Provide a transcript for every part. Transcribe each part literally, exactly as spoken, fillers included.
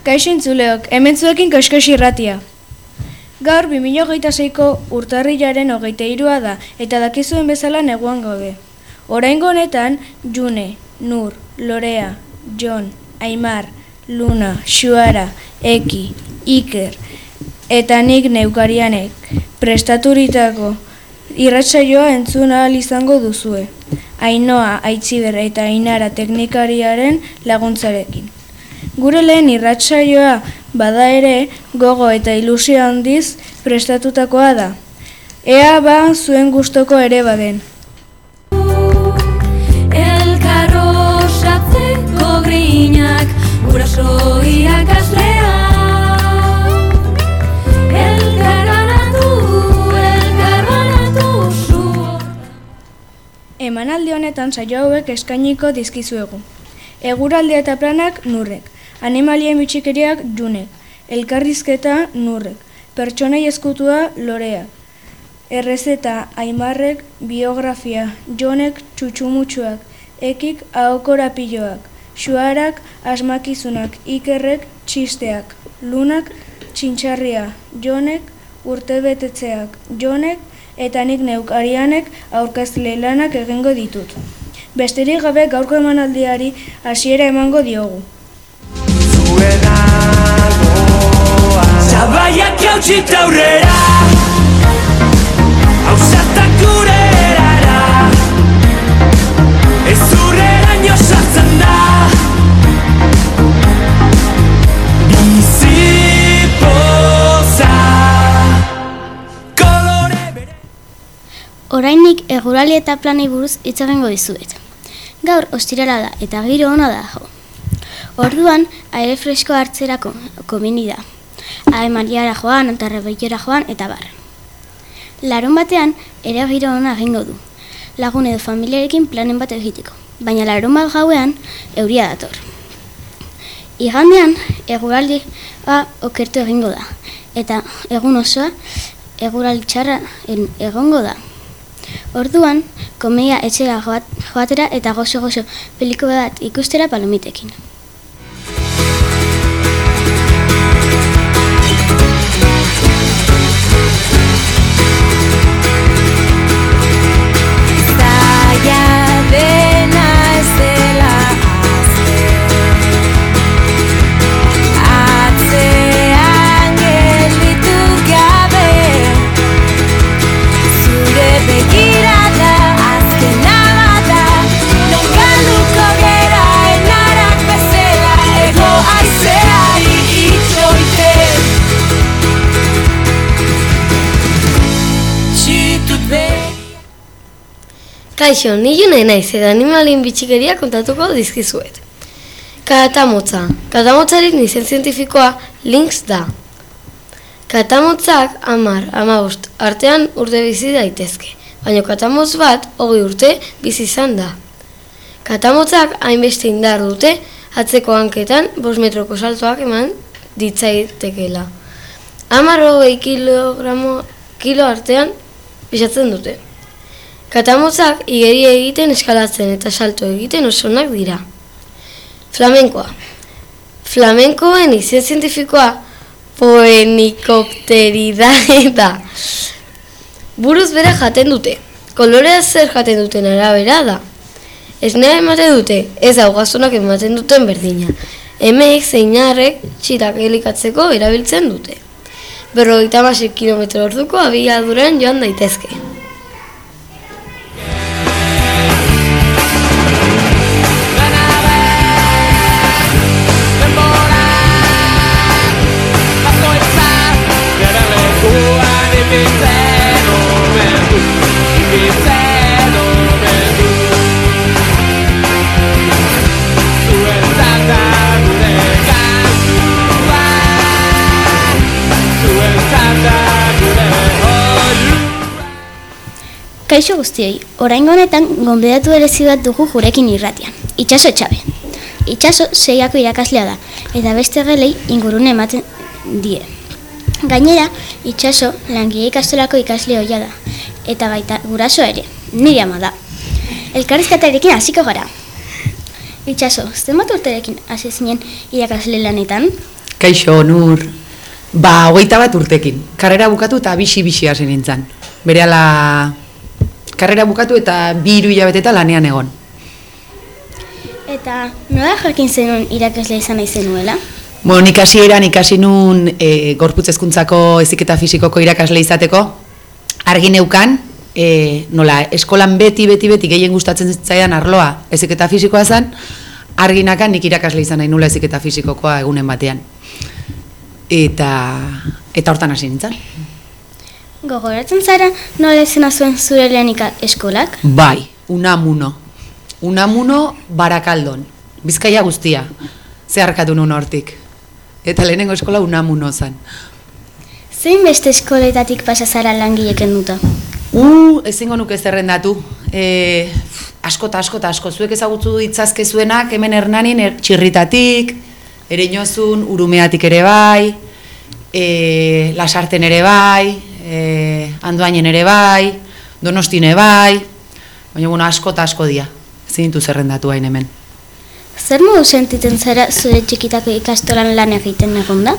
Kaixo entzuleok, hemen zuekin Koxkox irratia. Gaur bi mila hogeita seiko urtarrilaren hogeita hirua da, eta dakizuen bezala neguan gaude. Oraingo honetan, June, Nur, Lorea, Jon, Aimar, Luna, Xuara, Eki, Iker, eta nik neukarianek prestaturitako irratsaioa entzun ahal izango duzue. Ainoa, Aitziber eta Ainara teknikariaren laguntzarekin. Gure lehen irratsaioa bada ere gogo eta ilusio handiz prestatutakoa da. Ea ba zuen gustoko ere baden. Elkarrosatzeko grinak guraso irakaslea. Elkarbanatu, elkarbanatu zu. Emanaldi honetan saio hauek eskainiko dizkizuegu. Eguraldia eta planak Nurrek. Animalien bitxikeriak Junek, elkarrizketa Nurrek, pertsonei eskutua Loreak, errezeta Aimarrek, biografia Jonek, txutxumutxuak, Ekik, ahokorapiloak, Xuarak, asmakizunak, Ikerrek, txisteak, Lunak, txintxarria, Jonek, urtebetetzeak, Jonek, eta nik neukarianek aurkezle lanak egingo ditut. Besterik gabe gaurko emanaldiari hasiera emango diogu. Zabaiak jautxit aurrera, hausatak gure erara, ez urreraino sartzen da, bizipoza, kolore bere. Orainik eguraldi eta planei buruz hitz egingo dizuet. Gaur ostirala da eta giro ona da. Orduan, aire fresko hartzerako komeni da. Aemariara joan, antarrebeiera joan, eta bar. Larun batean, ere giro ona egingo du. Lagun edo familiarekin planen bat egiteko. Baina larun bat gauean, euria dator. Igandean, eguraldia okertu egingo da. Eta egun osoa, eguraldi txarra egongo da. Orduan, komedia etxera joatera eta gozo-gozo pelikula bat ikustera palomitekin. Kaixo, ni June naiz eta animalien bitxikeria kontatuko dizkizuet. Katamotza. Katamotzarik izen zientifikoa Lynx da. Katamotzak hamar, hamabost artean urte bizi daitezke, baina katamotz bat hogei urte bizi izan da. Katamotzak hainbeste indar dute atzeko hanketan bost metroko saltoak eman ditzaitekeela. Hamar hogei kilogramo kilo artean pisatzen dute. Katamotzak igeri egiten eskalatzen eta salto egiten osonak dira. Flamenkoa. Flamenkoen izen zientifikoa Phoenicopteridae da. Buruz bera jaten dute. Kolorea zer jaten duten arabera da. Esnea ematen dute, ez daugazunak ematen duten berdina. Emeek zeinarrek txirak elikatzeko erabiltzen dute. Berrogeita hamasei kilometro orduko abiaduran joan daitezke. Kaixo guztiei, oraingo honetan gonbidatu berezi bat dugu gurekin irratian. Itxaso Etxabe. Itxaso seiako irakaslea da, eta beste gelei ingurune ematen die. Gainera, Itxaso langile ikastolako ikasle ohia da, eta baita guraso ere, nire ama da. Elkarrizketarekin hasiko gara. Itxaso, zenbat urterekin hasi zinen irakasle lanetan? Kaixo, Nur. Ba, hogeita bat urtekin. Karrera bukatu eta bixi-bixi hasi nintzen. Berehala karrera bukatu eta bi hiru hilabeteta lanean egon. Eta nola jakin zenuen irakasle izan nahi zenuela? Bueno, nik hasieran ikasi nun e, gorputz hezkuntzako heziketa fisikoko irakasle izateko. Argi neukan, e, nola, eskolan beti, beti, beti gehien gustatzen zitzaidan arloa heziketa fisikoa zen, arginakan nik irakasle izan nahi nula heziketa fisikokoa egunen batean. Eta, eta hortan hasi nintzen. Gogoratzen zara nola izena zuen zure lehen eskolak? Bai, Unamuno. Unamuno Barakaldon. Bizkaia guztia. Zeharkatu nun hortik. Eta lehenengo eskola Unamuno zen. Zein beste eskoletatik pasa zara langileken duta? Uh, ezingo nuke zerrendatu. E, asko eta asko eta asko. Zuek ezagutzu ditzazkezuenak hemen Hernanin er, Txirritatik, Ereñozun, Urumeatik ere bai, e, Lasarten ere bai, e, Andoainen ere bai, Donostine bai, baina bueno, asko eta asko dia. Ezin ditu zerrendatu hain hemen. Zer modu sentitzen zara zure txikitako ikastolan lan egiten egon da?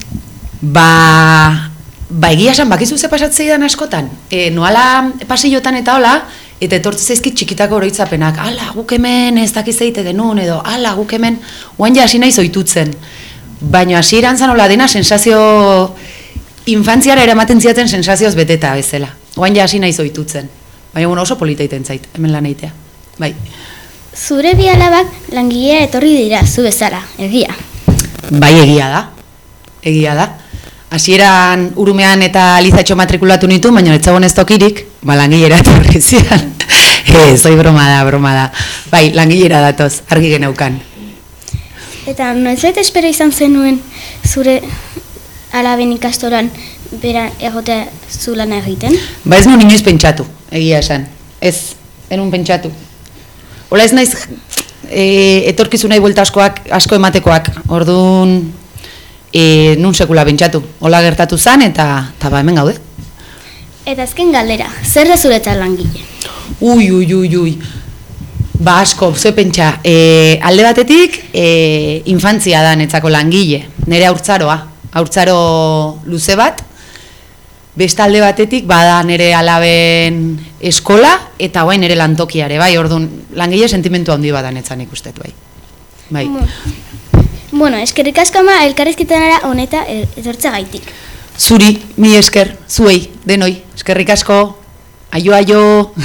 Ba, ba egia esan bakizu ze pasatzeidan askotan. E, noala pasillotan eta hola, eta etortze zaizkit txikitako oroitzapenak. Ala, guk hemen ez dakiz egite genuen, edo ala, guk hemen oain ja hasi naiz ohitutzen. Baina hasieran zan hola dena sensazio infantziara eramaten ziaten sensazioz beteta bezala. Oain ja hasi naiz ohitutzen. Baina bueno, oso polita iten zait, hemen lan egitea. Bai. Zure bi alabak langilea etorri dira, zu bezala, egia. Bai, egia da. Egia da. Hasieran Urumean eta Lizatxo matrikulatu nitu, baina ez zegoen ez tokirik, ba langilera etorri zian. Ez, oi broma da, broma da. Bai, langilera datoz, argi geneukan. Eta noiz espero izan zenuen zure alaben ikastolan bera egotea zu lana egiten? Ba ez nuen inoiz pentsatu, egia esan. Ez, enun pentsatu. Hola ez naiz e, etorkizunai buelta askoak, asko ematekoak, orduan e, nun sekula pentsatu. Hola gertatu zan eta, eta ba hemen gaude. Eta azken galdera, zer da zuretzat langile? Ui, ui, ui, ui. Ba asko, ze pentsa, e, alde batetik e, infantzia da netzako langile, nire haurtzaroa, haurtzaro luze bat, beste alde batetik bada nire alaben eskola eta guain nire lantokiare, bai, orduan langile sentimentu handi badan etzan ikustetu, bai. Bai. Bueno, eskerrik asko ama elkarrizketanara honeta etortza gaitik. Zuri, mi esker, zuei, denoi, eskerrik asko, aio, aio.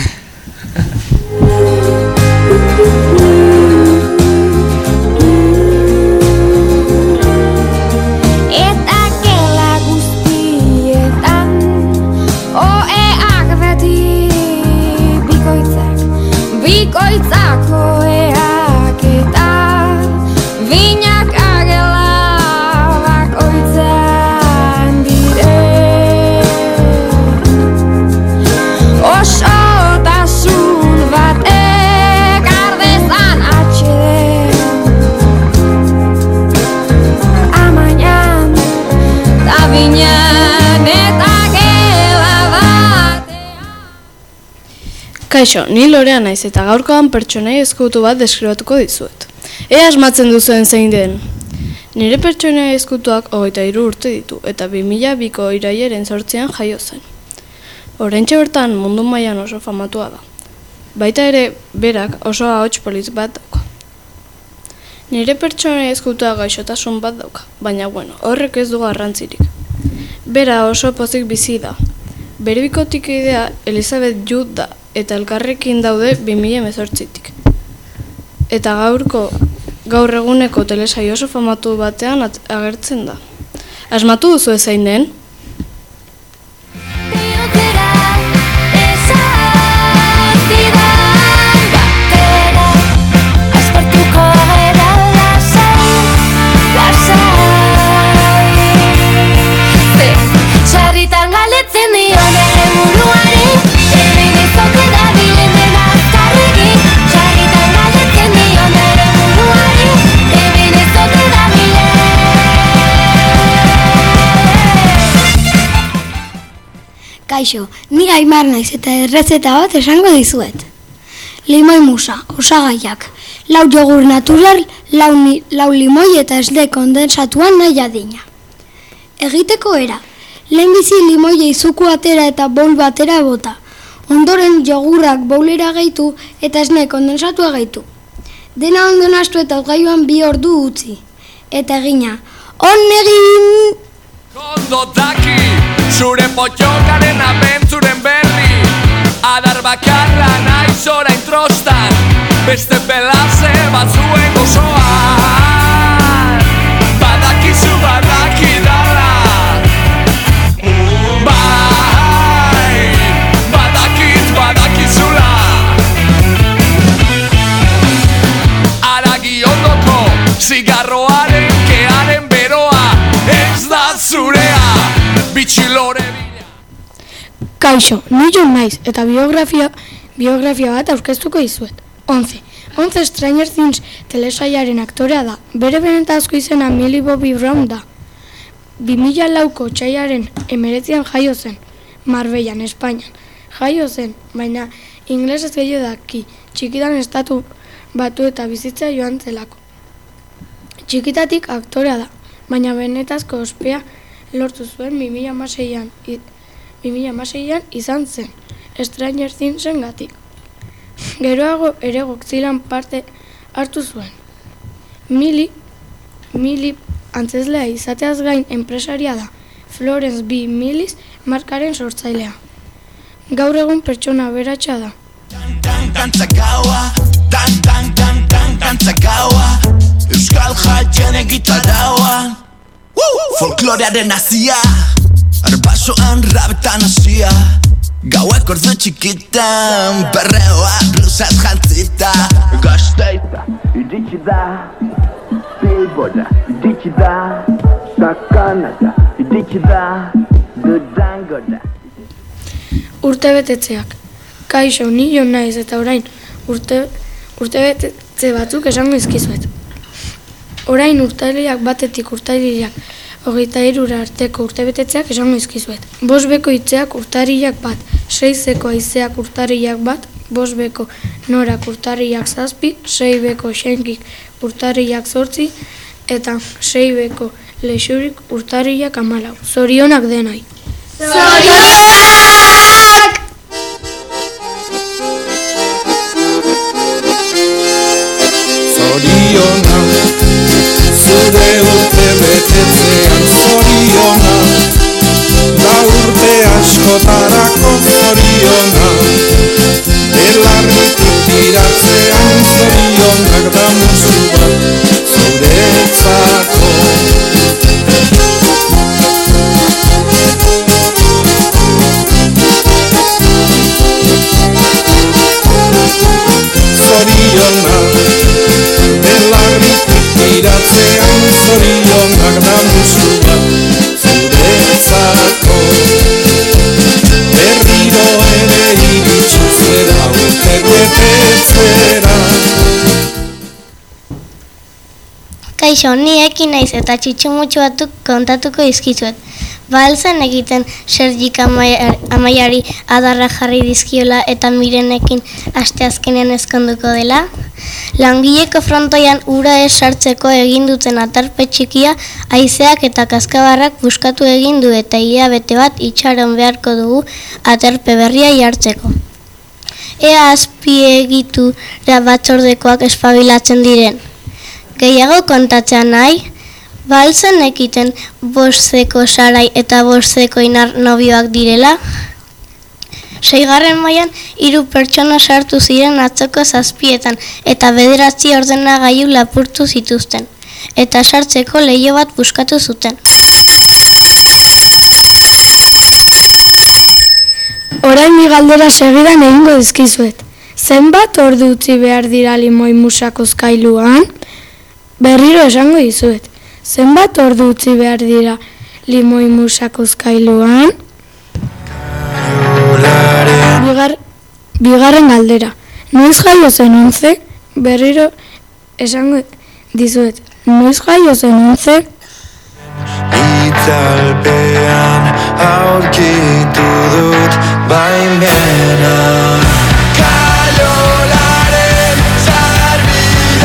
Eta gela guztietan oeak beti bikoitzak, bikoitzak oeak eta binak agela bakoitzan dire. Osotasun batek ardezan atxeden amainan da binan eta gela batean. Kaixo, ni Lorea naiz eta gaurkoan pertsonai ezkutu bat deskribatuko dizuet. Ea asmatzen duzuen zein den. Nire pertsonai ezkutuak hogeita hiru urte ditu eta bi mila biko irailaren zortzian jaio zen. Oraintxe bertan mundu mailan oso famatua da. Baita ere, berak oso ahots polit bat dauka. Nire pertsonai ezkutua gaixotasun bat dauka, baina bueno, horrek ez du garrantzirik. Bera oso pozik bizi da. Bere bikotekidea Elizabeth Judd da eta elkarrekin daude bi mila hemezortzitik. Eta gaurko gaur eguneko telesaio oso famatu batean at- agertzen da. Asmatu duzu ezain den? Bihotera esan zidan batera aspertuko gara lasai, lasai. Ze, sarritan galetzen dio nere buruari, egin izote da bilen dena azkarrekin. Sarritan galetzen dio nere buruari, egin izote da bilen. Kaixo, ni Aimar naiz eta errezeta bat esango dizuet. Limoi musa, osagaiak. lau jogur natural, lau, ni, lau limoi eta esle kondensatuan nahi adina. Egiteko era, lehenbizi limoia izuku atera eta bowl batera bota. Ondoren jogurrak bowlera gehitu eta esne kondensatua gehitu. Dena ondo nahastu eta gailuan bi ordu utzi. Eta egina, on egin! Ondo daki, zure potxokaren abentzuren berri. Adar bakarra naiz orain trostan, beste pelaze batzuen osoan. Badakizu badakidala, bai, badakit badakizula. Aragi ondoko zigarroaren kearen beroa, ez da zurea, bitxilore bila. Kaixo, ni Jon naiz eta biografia, biografia bat aurkeztuko dizuet. Onze. Onze Stranger Things telesailaren aktorea da. Bere benetazko izena Millie Bobby Brown da. bi mila lauko otsailaren hemeretzian jaio zen, Marbellan, Espainian. Jaio zen, baina ingelesez gehiago daki, txikitan estatu batu eta bizitza joan zelako. Txikitatik aktorea da, baina benetazko ospea lortu zuen bi mila hamaseian bi mila hamaseian izan zen, Stranger Thingsen gatik. Geroago ere Godzilan parte hartu zuen. Millie, Millie antzeslea izateaz gain enpresaria da, Florence B. Millis markaren sortzailea. Gaur egun pertsona aberatsa da. Euskal jaien egitarauan folklorearen azia, arbasoan rabetan hasia, gauek ordu txikitan, perreoa blusaz jantzita. Gazteita iritsi da, Bilbora iritsi da, Sakanada iritsi da, Durangora. Urte betetzeak. Kaixo, ni Jon naiz eta orain urte, urte betetze batzuk esango izkizuet. Orain urtailak batetik urtailak hogeita hirura arteko urtebetetzeak esango izkizuet. Bost beko itzeak urtarrilak bat, seizeko haizeak urtarrilak bat, bost beko norak urtarrilak zazpi, sei beko xenkik urtarrilak zortzi, eta sei beko lexurik urtarrilak hamalau. Zorionak denoi. Zorionak! Zorionak, zure urte betetzean zorionak, da urte askotarako zorionak, belarritik tiratzean zorionak da musu bat zuretzako. Zorionak, belarritik tiratzean zorionak da musu bat zuretzako. Berriro ere iritsi zera urte betetzera. Kaixo, ni ekin naiz eta txitxumutxu batzuk kontatuko dizkizuet. Balzen egiten Sergik Amaiari adarra jarri dizkiola eta Mirenekin asteazkenean ezkonduko dela. Langileko frontoian ura ez sartzeko egin duten atarpe txikia haizeak eta kaskabarrak buskatu egin du eta ia bete bat itxaron beharko dugu atarpe berria jartzeko. Ea azpiegitura batzordekoak espabilatzen diren. Gehiago kontatzea nahi? Balzen ekiten bostzeko sarai eta bostzeko inar nobioak direla? Seigarren mailan hiru pertsona sartu ziren atzoko zazpietan eta bederatzi ordenagailu lapurtu zituzten. Eta sartzeko leiho bat buskatu zuten. Orain bi galdera segidan egingo dizkizuet. Zenbat ordu utzi behar dira limoi musakozkailuan? Berriro esango dizuet. Zenbat ordu utzi behar dira limoi musakozkailuan? Bigar, bigarren galdera. Noiz jaio zen Once? Berriro esango dizuet. Noiz jaio zen Once? Itzalpean aurkitu dut baimena. Kaiolaren sarbide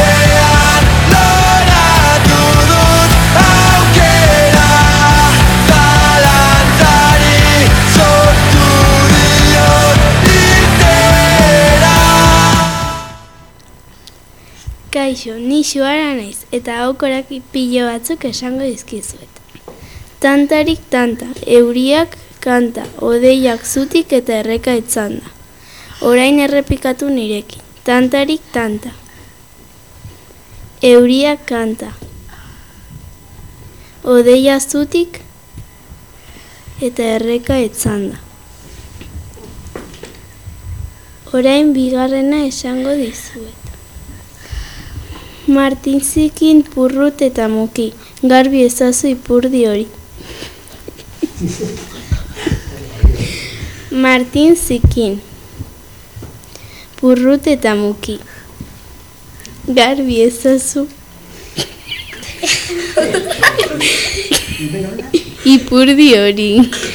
Kaixo, ni Xuara naiz, eta aukorak pilo batzuk esango dizkizuet. Tantarik tanta, euriak kanta, odeiak zutik eta erreka etzanda. Orain errepikatu nirekin, tantarik tanta, euriak kanta, odeia zutik eta erreka etzanda. Orain bigarrena esango dizuet. Martin zikin purrut eta muki, garbi ezazu ipurdi hori. Martin zikin purrut eta muki, garbi ezazu ipurdi hori.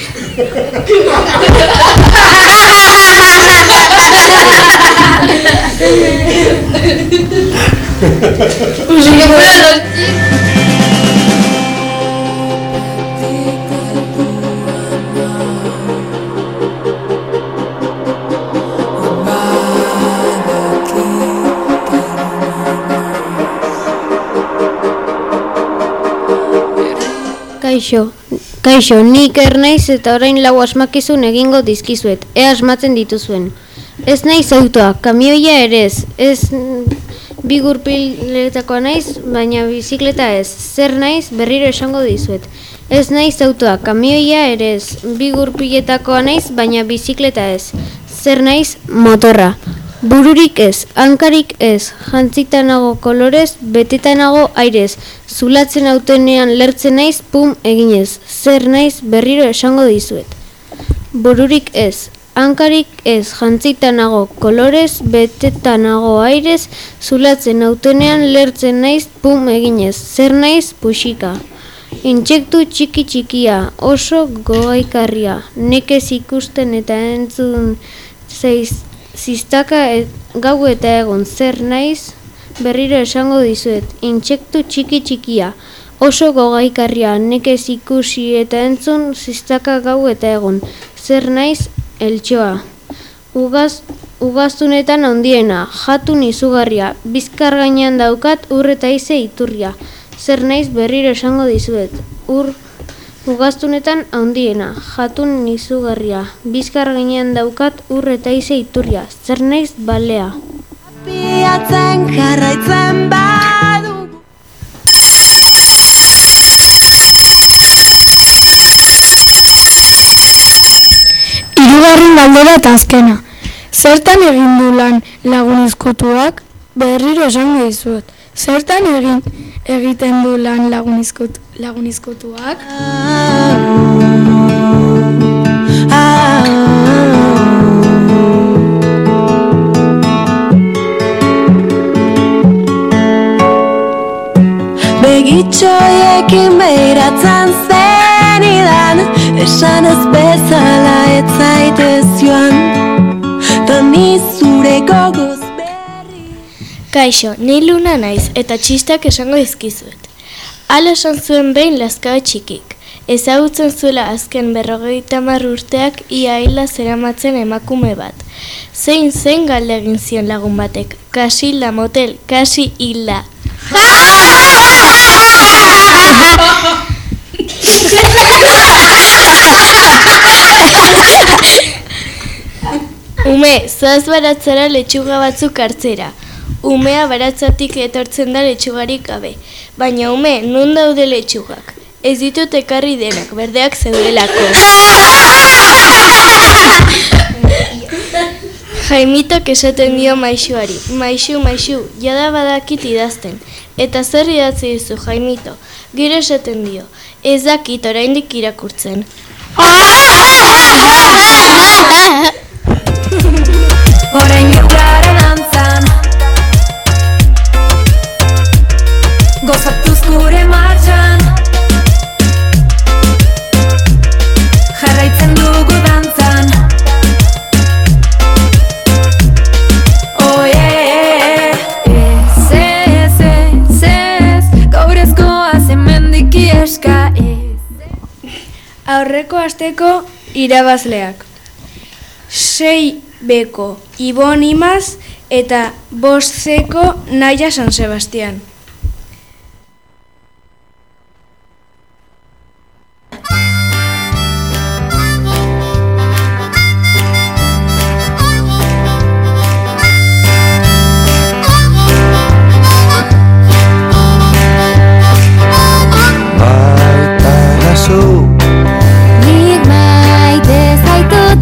Kaixo, kaixo, nik ernaiz eta orain lau asmakizun egingo dizkizuet, ea asmatzen dituzuen. Ez naiz autoa, kamioia ere ez, ez bi gurpiletakoa naiz, baina bizikleta ez. Zer naiz, berriro esango dizuet. Ez naiz autoa, kamioia ere ez, bi gurpiletakoa naiz, baina bizikleta ez. Zer naiz, motorra. Bururik ez, hankarik ez, jantzita nago kolorez, beteta nago airez, zulatzen autenean lertzen naiz, pum eginez. Zer naiz, berriro esango dizuet. Bururik ez, hankarik ez, jantzita nago kolorez, beteta nago airez, zulatzen autenean lertzen naiz, pum eginez. Zer naiz, puxika. Intsektu txiki txikia, oso gogaikarria, nekez ikusten eta entzun zeiz, ziztaka et, gau eta egon. Zer naiz, berriro esango dizuet. Intsektu txiki txikia, oso gogaikarria, nekez ikusi eta entzun, ziztaka gau eta egon. Zer naiz, eltxoa. Ugaz, ugaztunetan handiena, jatun izugarria, bizkar gainean daukat ur eta ize iturria. Zer naiz, berriro esango dizuet. Ur ugaztunetan handiena, jatun izugarria, bizkar gainean daukat ur eta ize iturria. Zer naiz, balea. Piatzen jarraitzen badu. Hirugarren galdera eta azkena. Zertan egin du lan lagun ezkutuak? Berriro esango dizuet. Zertan egin egiten du lan lagun ezkutu, lagun ezkutuak? Begitxoiekin behiratzen zenidan, esan ez bezala ez zaitez joan, ta ni zure gogoz. Kaixo, ni Luna naiz eta txistak esango dizkizuet. Hala esan zuen behin Lazkao txikik. Ezagutzen zuela azken berrogeita hamar urteak ia hila zeramatzen emakume bat. Zein zen galde egin zion lagun batek. Kasi hila motel, kasi hila. Ume, zoaz baratzara letxuga batzuk hartzera. Umea baratzatik etortzen da letxugarik gabe. Baina ume, nun daude letxugak? Ez ditut ekarri denak, berdeak zeudelako. Jaimitok esaten dio Maixuari. Maixu, Maixu, jada badakit idazten. Eta zer idatzi dizu, Jaimito? Gero esaten dio. Ez dakit oraindik irakurtzen. Orain garen antzan, gozatuz gure martxan, jarraitzen dugu dantzan. Oie, ez, ez, ez, ez, gaurezkoa zemendik ieska ez. Aurreko asteko irabazleak. Sei beko Ibon Imaz eta Bostzeko Naia San Sebastian. Nik maite zaitut,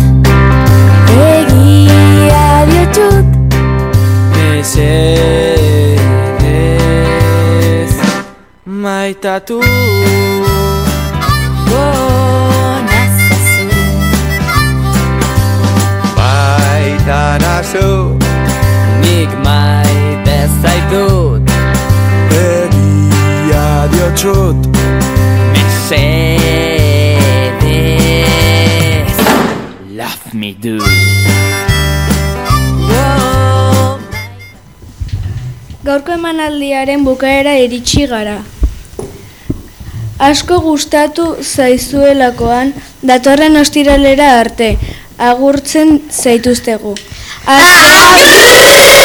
egia diotsut. Mesedez maitatu Gona zazu, baita nazu, nik maite zaitut, egia diotsut. Mesedez, love me do. Gaurko emanaldiaren bukaera iritsi gara. Asko gustatu zaizuelakoan datorren ostiralera arte agurtzen zaituztegu. Aste